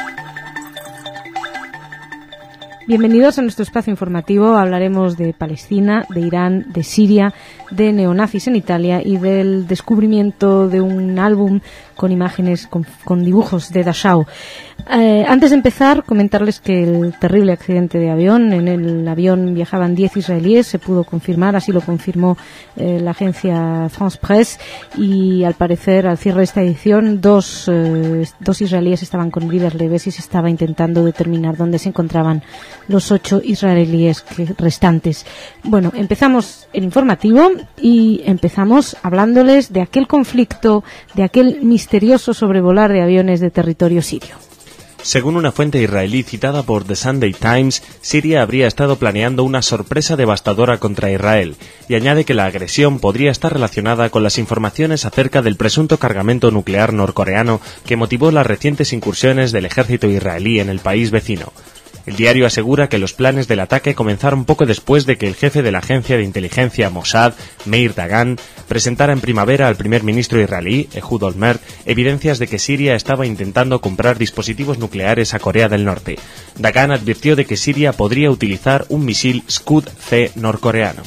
Bienvenidos a nuestro espacio informativo. Hablaremos de Palestina, de Irán, de Siria, de neonazis en Italia y del descubrimiento de un álbum con imágenes, con, con dibujos de Dachau. Eh, antes de empezar, comentarles que el terrible accidente de avión, en el avión viajaban diez israelíes, se pudo confirmar, así lo confirmó eh, la agencia France Presse, y al parecer, al cierre de esta edición, dos, eh, dos israelíes estaban con heridas leves y se estaba intentando determinar dónde se encontraban los ocho israelíes que, restantes. Bueno, empezamos el informativo y empezamos hablándoles de aquel conflicto, de aquel misterioso sobrevolar de aviones de territorio sirio. Según una fuente israelí citada por The Sunday Times, Siria habría estado planeando una sorpresa devastadora contra Israel, y añade que la agresión podría estar relacionada con las informaciones acerca del presunto cargamento nuclear norcoreano que motivó las recientes incursiones del ejército israelí en el país vecino. El diario asegura que los planes del ataque comenzaron poco después de que el jefe de la agencia de inteligencia Mossad, Meir Dagan, presentara en primavera al primer ministro israelí, Ehud Olmert, evidencias de que Siria estaba intentando comprar dispositivos nucleares a Corea del Norte. Dagan advirtió de que Siria podría utilizar un misil Scud-C norcoreano.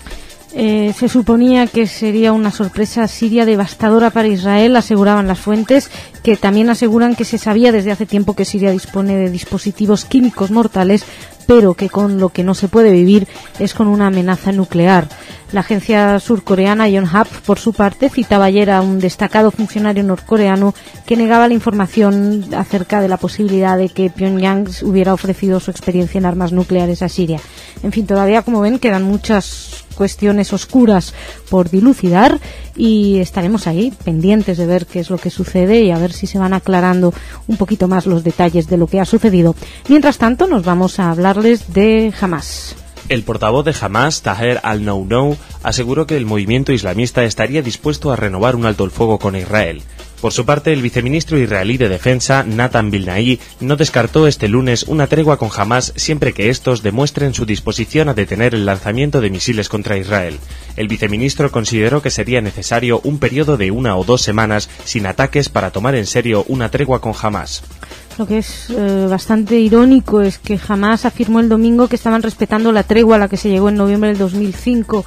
Eh, se suponía que sería una sorpresa siria devastadora para Israel, aseguraban las fuentes, que también aseguran que se sabía desde hace tiempo que Siria dispone de dispositivos químicos mortales, pero que con lo que no se puede vivir es con una amenaza nuclear. La agencia surcoreana Yonhap, por su parte, citaba ayer a un destacado funcionario norcoreano que negaba la información acerca de la posibilidad de que Pyongyang hubiera ofrecido su experiencia en armas nucleares a Siria. En fin, todavía, como ven, quedan muchas cuestiones oscuras por dilucidar y estaremos ahí pendientes de ver qué es lo que sucede y a ver si se van aclarando un poquito más los detalles de lo que ha sucedido. Mientras tanto, nos vamos a hablarles de Hamas. El portavoz de Hamas, Taher al-Nounou, aseguró que el movimiento islamista estaría dispuesto a renovar un alto el fuego con Israel. Por su parte, el viceministro israelí de Defensa, Nathan Bilnai, no descartó este lunes una tregua con Hamas siempre que estos demuestren su disposición a detener el lanzamiento de misiles contra Israel. El viceministro consideró que sería necesario un periodo de una o dos semanas sin ataques para tomar en serio una tregua con Hamas. Lo que es eh, bastante irónico es que Hamas afirmó el domingo que estaban respetando la tregua a la que se llegó en noviembre del dos mil cinco,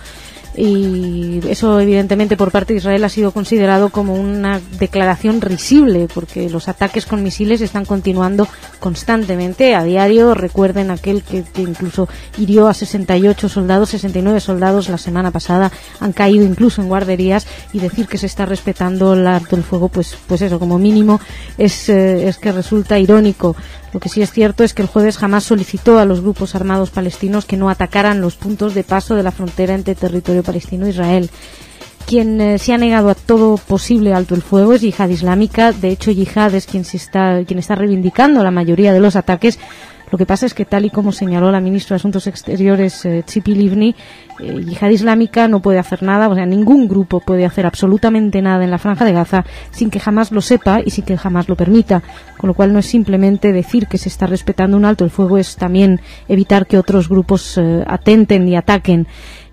y eso evidentemente por parte de Israel ha sido considerado como una declaración risible, porque los ataques con misiles están continuando constantemente a diario. Recuerden aquel que, que incluso hirió a sesenta y ocho soldados, sesenta y nueve soldados la semana pasada, han caído incluso en guarderías, y decir que se está respetando el alto el fuego, pues pues eso, como mínimo es, eh, es que resulta irónico. Lo que sí es cierto es que el jueves Hamas solicitó a los grupos armados palestinos que no atacaran los puntos de paso de la frontera entre territorio palestino e Israel. Quien eh, se ha negado a todo posible alto el fuego es Yihad Islámica. De hecho, Yihad es quien, se está, quien está reivindicando la mayoría de los ataques. Lo que pasa es que, tal y como señaló la ministra de Asuntos Exteriores, eh, Tzipi Livni, eh, Yihad Islámica no puede hacer nada, o sea, ningún grupo puede hacer absolutamente nada en la Franja de Gaza sin que Hamas lo sepa y sin que Hamas lo permita. Con lo cual no es simplemente decir que se está respetando un alto el fuego, es también evitar que otros grupos eh, atenten y ataquen.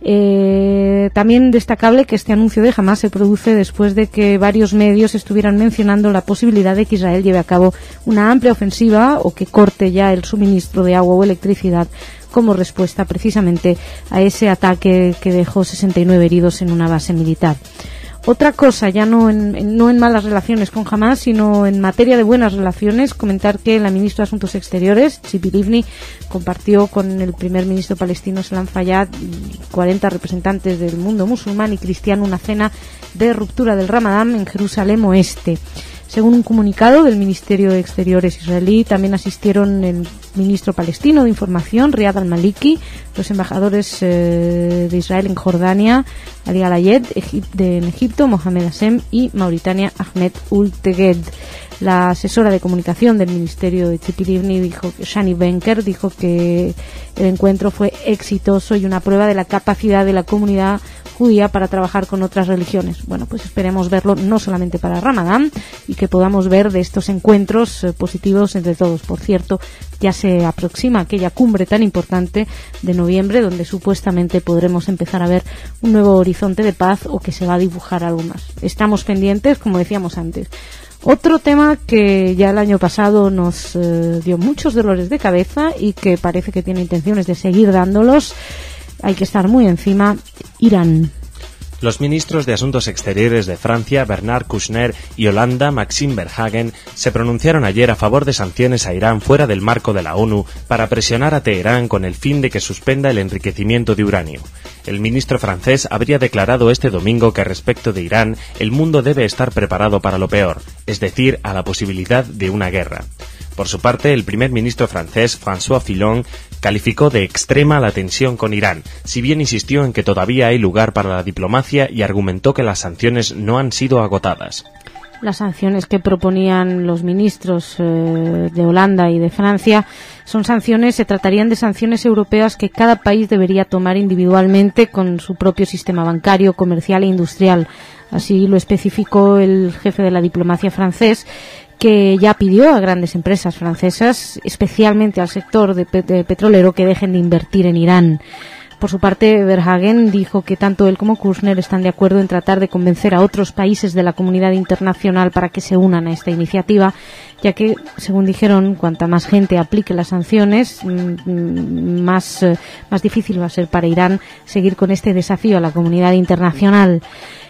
Eh, también destacable que este anuncio de Hamas se produce después de que varios medios estuvieran mencionando la posibilidad de que Israel lleve a cabo una amplia ofensiva o que corte ya el suministro de agua o electricidad como respuesta precisamente a ese ataque que dejó sesenta y nueve heridos en una base militar. Otra cosa, ya no en, en, no en malas relaciones con Hamas, sino en materia de buenas relaciones, comentar que la ministra de Asuntos Exteriores, Tzipi Livni, compartió con el primer ministro palestino Salam Fayyad y cuarenta representantes del mundo musulmán y cristiano una cena de ruptura del Ramadán en Jerusalén Oeste. Según un comunicado del Ministerio de Exteriores israelí, también asistieron el ministro palestino de Información, Riyad al-Maliki, los embajadores eh, de Israel en Jordania, Ali Al-Ayed, de, en Egipto, Mohamed Hasem, y Mauritania, Ahmed Ul-Teged. La asesora de comunicación del Ministerio de Tzipi Livni, dijo, Shani Benker, dijo que el encuentro fue exitoso y una prueba de la capacidad de la comunidad judía para trabajar con otras religiones. Bueno, pues esperemos verlo no solamente para Ramadán y que podamos ver de estos encuentros eh, positivos entre todos. Por cierto, ya se aproxima aquella cumbre tan importante de noviembre donde supuestamente podremos empezar a ver un nuevo horizonte de paz o que se va a dibujar algo más. Estamos pendientes, como decíamos antes. Otro tema que ya el año pasado nos eh, dio muchos dolores de cabeza y que parece que tiene intenciones de seguir dándolos, hay que estar muy encima, Irán. Los ministros de Asuntos Exteriores de Francia, Bernard Kouchner, y Holanda, Maxime Verhagen, se pronunciaron ayer a favor de sanciones a Irán fuera del marco de la ONU para presionar a Teherán con el fin de que suspenda el enriquecimiento de uranio. El ministro francés habría declarado este domingo que respecto de Irán, el mundo debe estar preparado para lo peor, es decir, a la posibilidad de una guerra. Por su parte, el primer ministro francés, François Fillon, calificó de extrema la tensión con Irán, si bien insistió en que todavía hay lugar para la diplomacia y argumentó que las sanciones no han sido agotadas. Las sanciones que proponían los ministros eh, de Holanda y de Francia son sanciones, se tratarían de sanciones europeas que cada país debería tomar individualmente con su propio sistema bancario, comercial e industrial. Así lo especificó el jefe de la diplomacia francés, que ya pidió a grandes empresas francesas, especialmente al sector de, pe- de petrolero, que dejen de invertir en Irán. Por su parte, Verhagen dijo que tanto él como Kouchner están de acuerdo en tratar de convencer a otros países de la comunidad internacional para que se unan a esta iniciativa, ya que, según dijeron, cuanta más gente aplique las sanciones, más, más difícil va a ser para Irán seguir con este desafío a la comunidad internacional.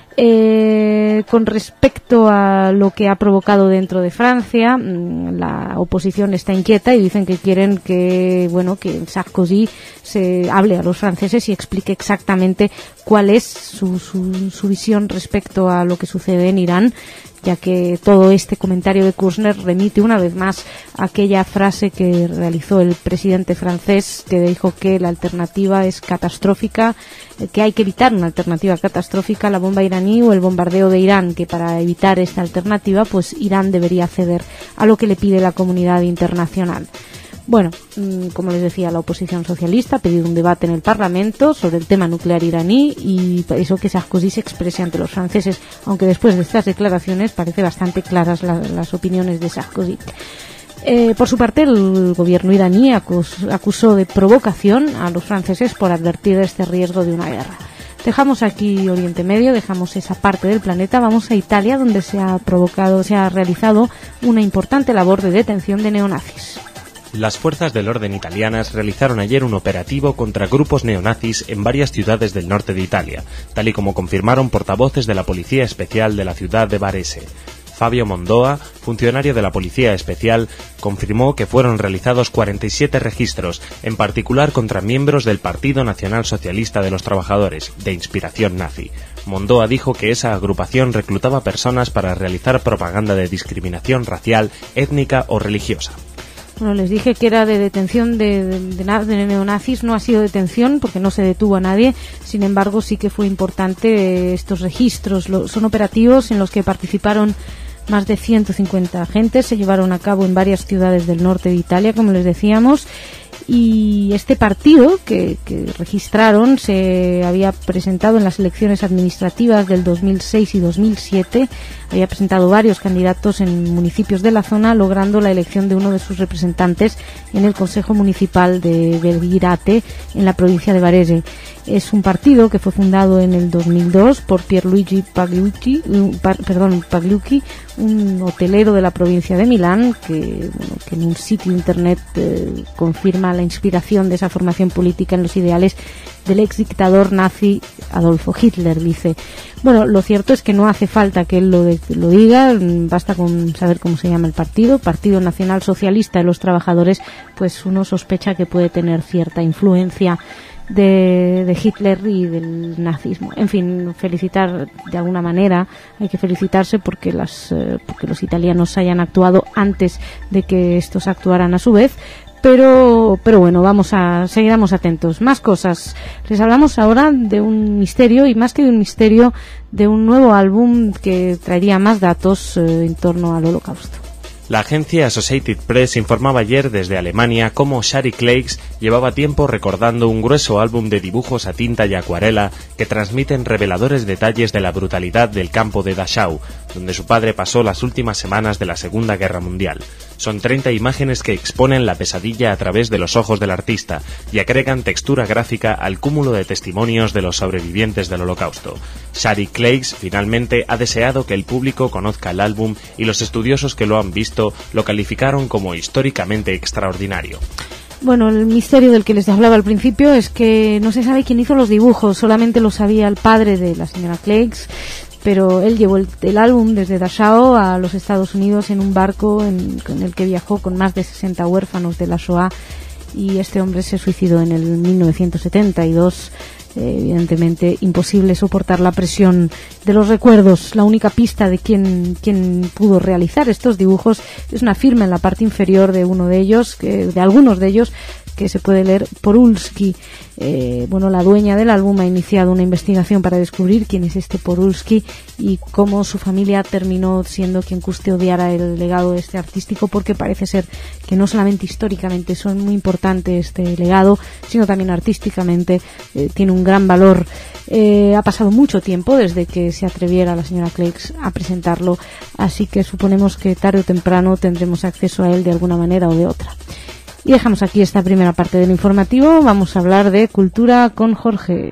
Eh, con respecto a lo que ha provocado dentro de Francia, la oposición está inquieta y dicen que quieren que, bueno, que Sarkozy se hable a los franceses y explique exactamente cuál es su, su, su visión respecto a lo que sucede en Irán, ya que todo este comentario de Kouchner remite una vez más a aquella frase que realizó el presidente francés, que dijo que la alternativa es catastrófica, que hay que evitar una alternativa catastrófica, la bomba iraní o el bombardeo de Irán, que para evitar esta alternativa, pues Irán debería ceder a lo que le pide la comunidad internacional. Bueno, como les decía, la oposición socialista ha pedido un debate en el Parlamento sobre el tema nuclear iraní y eso que Sarkozy se exprese ante los franceses, aunque después de estas declaraciones parece bastante claras la, las opiniones de Sarkozy. Eh, por su parte, el gobierno iraní acus, acusó de provocación a los franceses por advertir de este riesgo de una guerra. Dejamos aquí Oriente Medio, dejamos esa parte del planeta, vamos a Italia, donde se ha provocado, se ha realizado una importante labor de detención de neonazis. Las fuerzas del orden italianas realizaron ayer un operativo contra grupos neonazis en varias ciudades del norte de Italia, tal y como confirmaron portavoces de la Policía Especial de la ciudad de Varese. Fabio Mondoa, funcionario de la Policía Especial, confirmó que fueron realizados cuarenta y siete registros, en particular contra miembros del Partido Nacional Socialista de los Trabajadores, de inspiración nazi. Mondoa dijo que esa agrupación reclutaba personas para realizar propaganda de discriminación racial, étnica o religiosa. Bueno, les dije que era de detención de, de, de, de neonazis, no ha sido detención porque no se detuvo a nadie, sin embargo sí que fue importante estos registros, lo, son operativos en los que participaron más de ciento cincuenta agentes, se llevaron a cabo en varias ciudades del norte de Italia, como les decíamos, y este partido que, que registraron se había presentado en las elecciones administrativas del dos mil seis y dos mil siete, había presentado varios candidatos en municipios de la zona, logrando la elección de uno de sus representantes en el Consejo Municipal de Belghirate, en la provincia de Varese. Es un partido que fue fundado en el dos mil dos por Pierluigi Pagliucci, perdón, Pagliucci, un hotelero de la provincia de Milán, que, bueno, que en un sitio internet eh, confirma la inspiración de esa formación política en los ideales del ex dictador nazi Adolfo Hitler, dice. Bueno, lo cierto es que no hace falta que él lo, de, lo diga, basta con saber cómo se llama el partido, Partido Nacional Socialista de los Trabajadores, pues uno sospecha que puede tener cierta influencia de, de Hitler y del nazismo. En fin, felicitar de alguna manera, hay que felicitarse porque, las, eh, porque los italianos hayan actuado antes de que estos actuaran a su vez. Pero, pero bueno, vamos a seguiremos atentos. Más cosas. Les hablamos ahora de un misterio, y más que de un misterio, de un nuevo álbum que traería más datos eh, en torno al Holocausto. La agencia Associated Press informaba ayer desde Alemania cómo Shari Claes llevaba tiempo recordando un grueso álbum de dibujos a tinta y acuarela que transmiten reveladores detalles de la brutalidad del campo de Dachau, donde su padre pasó las últimas semanas de la Segunda Guerra Mundial. Son treinta imágenes que exponen la pesadilla a través de los ojos del artista y agregan textura gráfica al cúmulo de testimonios de los sobrevivientes del Holocausto. Shari Claes finalmente ha deseado que el público conozca el álbum, y los estudiosos que lo han visto lo calificaron como históricamente extraordinario. Bueno, el misterio del que les hablaba al principio es que no se sabe quién hizo los dibujos, solamente lo sabía el padre de la señora Claes, pero él llevó el, el álbum desde Dachau a los Estados Unidos en un barco en, en el que viajó con más de sesenta huérfanos de la Shoah, y este hombre se suicidó en el mil novecientos setenta y dos. Eh, evidentemente imposible soportar la presión de los recuerdos. La única pista de quién, quién pudo realizar estos dibujos es una firma en la parte inferior de uno de ellos, que, de algunos de ellos, que se puede leer Porulski. Eh, bueno, la dueña del álbum ha iniciado una investigación para descubrir quién es este Porulski y cómo su familia terminó siendo quien custodiara el legado de este artístico, porque parece ser que no solamente históricamente son muy importante este legado, sino también artísticamente eh, tiene un gran valor. Eh, ha pasado mucho tiempo desde que se atreviera la señora Claes a presentarlo, así que suponemos que tarde o temprano tendremos acceso a él de alguna manera o de otra. Y dejamos aquí esta primera parte del informativo. Vamos a hablar de cultura con Jorge.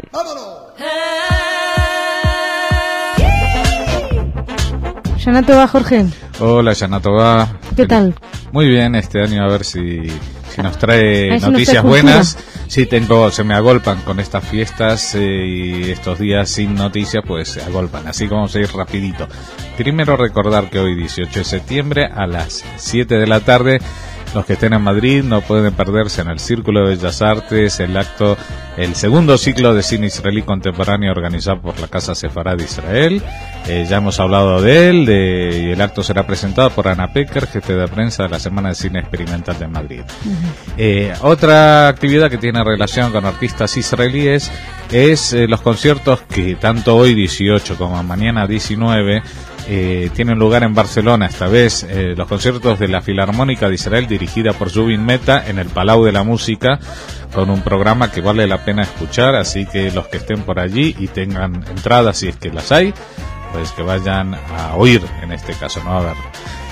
Shanatova, Jorge. Hola, Shanatova. ¿Qué tal? Muy bien, este año a ver si, si nos trae si noticias nos trae buenas. Sí, tengo, se me agolpan con estas fiestas eh, y estos días sin noticias, pues se agolpan. Así que vamos a ir rapidito. Primero recordar que hoy, dieciocho de septiembre, a las siete de la tarde, los que estén en Madrid no pueden perderse en el Círculo de Bellas Artes el acto, el segundo ciclo de cine israelí contemporáneo organizado por la Casa Sefarad de Israel. Eh, ya hemos hablado de él, de, y el acto será presentado por Ana Pecker, jefe de prensa de la Semana de Cine Experimental de Madrid. Uh-huh. Eh, otra actividad que tiene relación con artistas israelíes es eh, los conciertos que tanto hoy dieciocho como mañana diecinueve Eh, tienen lugar en Barcelona, esta vez eh, los conciertos de la Filarmónica de Israel dirigida por Zubin Mehta en el Palau de la Música, con un programa que vale la pena escuchar, así que los que estén por allí y tengan entradas, si es que las hay, pues que vayan a oír, en este caso, no a verlo.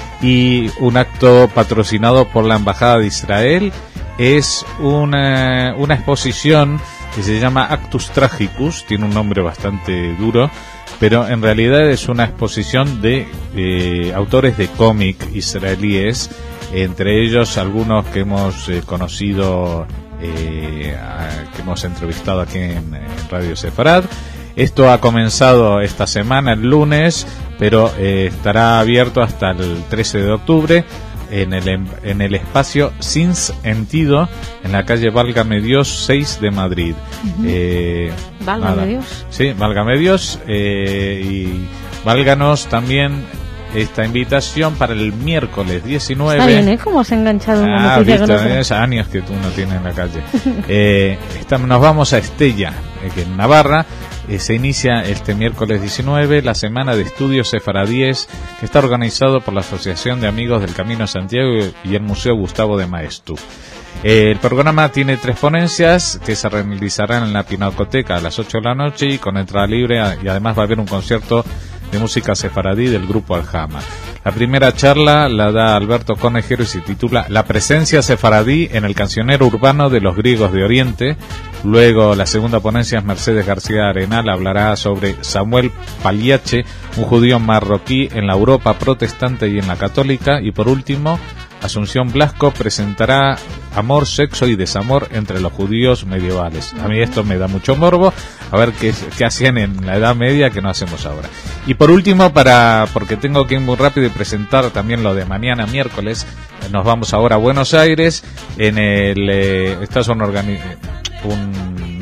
Y un acto patrocinado por la Embajada de Israel es una, una exposición que se llama Actus Tragicus, tiene un nombre bastante duro, pero en realidad es una exposición de eh, autores de cómic israelíes, entre ellos algunos que hemos eh, conocido, eh, a, que hemos entrevistado aquí en, en Radio Sefarad. Esto ha comenzado esta semana, el lunes, pero eh, estará abierto hasta el trece de octubre en el en el espacio Sin Sentido, en la calle Válgame Dios seis de Madrid. Uh-huh. eh, Válgame nada. Dios. Sí, Válgame Dios, eh, y válganos también esta invitación para el miércoles diecinueve. Está bien, ¿eh? ¿Cómo has enganchado una Ah, noticia visto, con otra? es años que tú no tienes en la calle. eh, estamos, nos vamos a Estella, eh, que en Navarra. Eh, se inicia este miércoles diecinueve la Semana de Estudios Sefaradíes, que está organizado por la Asociación de Amigos del Camino Santiago y el Museo Gustavo de Maeztu. Eh, el programa tiene tres ponencias que se realizarán en la Pinacoteca a las ocho de la noche y con entrada libre, y además va a haber un concierto de música sefaradí del grupo Aljama. La primera charla la da Alberto Conejero y se titula La presencia sefaradí en el cancionero urbano de los griegos de Oriente. Luego la segunda ponencia es Mercedes García Arenal, hablará sobre Samuel Paliache, un judío marroquí en la Europa protestante y en la católica. Y por último, Asunción Blasco presentará Amor, Sexo y Desamor entre los judíos medievales. A mí esto me da mucho morbo, a ver qué, qué hacían en la Edad Media que no hacemos ahora. Y por último, para porque tengo que ir muy rápido y presentar también lo de mañana miércoles, nos vamos ahora a Buenos Aires. En el eh, esta es un, organi- un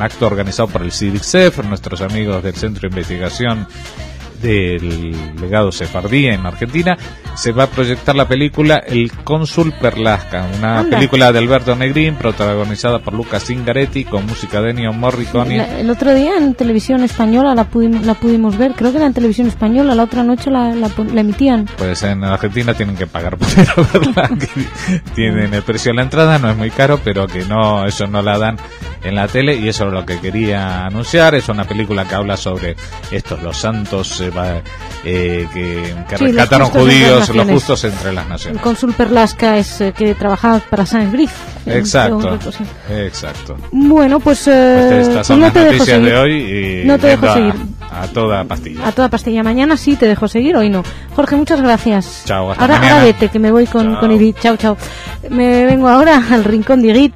acto organizado por el C I D I C, nuestros amigos del Centro de Investigación del Legado Sefardí en Argentina. Se va a proyectar la película El Cónsul Perlasca, una Anda. película de Alberto Negrín protagonizada por Lucas Zingaretti con música de Ennio Morricone. La- el otro día en televisión española la pudimos, la pudimos ver, creo que era en televisión española, la otra noche la, la, la emitían. Pues en Argentina tienen que pagar por ir a verla, que tienen el precio de la entrada, no es muy caro, pero que no, eso no la dan en la tele, y eso es lo que quería anunciar. Es una película que habla sobre estos, los santos eh, va- eh, que, que Sí, los rescataron justos entre las judíos, los naciones. justos entre las El naciones. cónsul Perlasca es eh, que trabajaba para San Brief. Exacto, exacto. Bueno, pues, eh, Pues estas pues son no las te dejo noticias seguir. de hoy, y No te dejo yendo a- seguir. a toda pastilla. A toda pastilla. Mañana sí te dejo seguir, hoy no. Jorge, muchas gracias. Chao, hasta ahora, mañana. ahora vete, que me voy con, Chao. con Edith. Chao, chao. Me vengo ahora al rincón de Edith.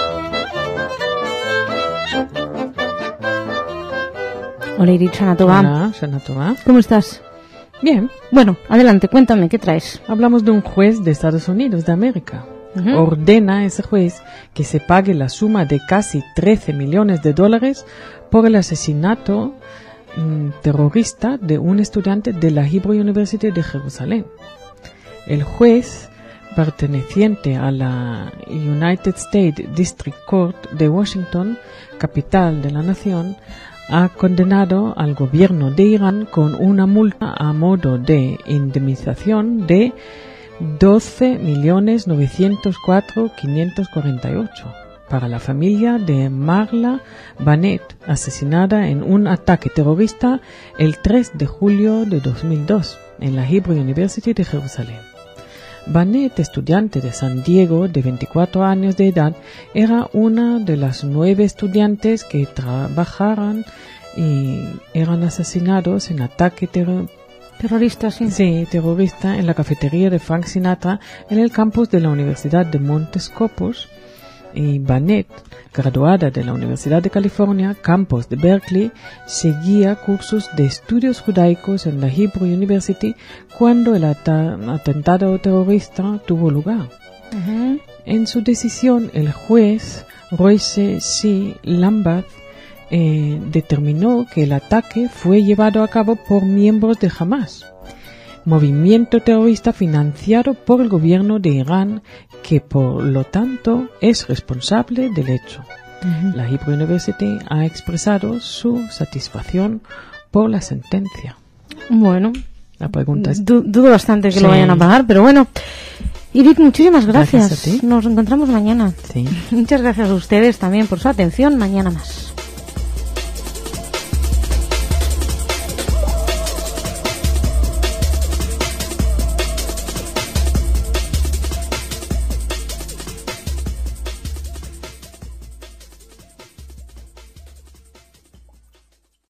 Hola, Edith Sanatova. Hola, Shana Tova. ¿Cómo estás? Bien, Bueno, adelante, cuéntame, ¿qué traes? hablamos de un juez de Estados Unidos de América. Ujú. Ordena a ese juez que se pague la suma de casi trece millones de dólares por el asesinato mm, terrorista de un estudiante de la Hebrew University de Jerusalén. El juez, perteneciente a la United States District Court de Washington, capital de la nación, ha condenado al gobierno de Irán con una multa a modo de indemnización de doce millones novecientos cuatro mil quinientos cuarenta y ocho para la familia de Marla Banet, asesinada en un ataque terrorista el tres de julio de dos mil dos en la Hebrew University de Jerusalén. Banet, estudiante de San Diego de veinticuatro años de edad, era una de las nueve estudiantes que trabajaron y eran asesinados en ataque terrorista. Terrorista, sí. Sí, terrorista en la cafetería de Frank Sinatra en el campus de la Universidad de Montescopus. Y Banet, graduada de la Universidad de California, campus de Berkeley, seguía cursos de estudios judaicos en la Hebrew University cuando el ata- atentado terrorista tuvo lugar. Ujú. En su decisión, el juez Royce C. Lambert eh, determinó que el ataque fue llevado a cabo por miembros de Hamas, movimiento terrorista financiado por el gobierno de Irán, que por lo tanto es responsable del hecho. La Hebrew University ha expresado su satisfacción por la sentencia. Bueno, La pregunta es... du- dudo bastante que Sí. lo vayan a pagar, pero bueno. Edith, muchísimas gracias. Gracias a ti. Nos encontramos mañana. Sí. Muchas gracias a ustedes también por su atención. Mañana más.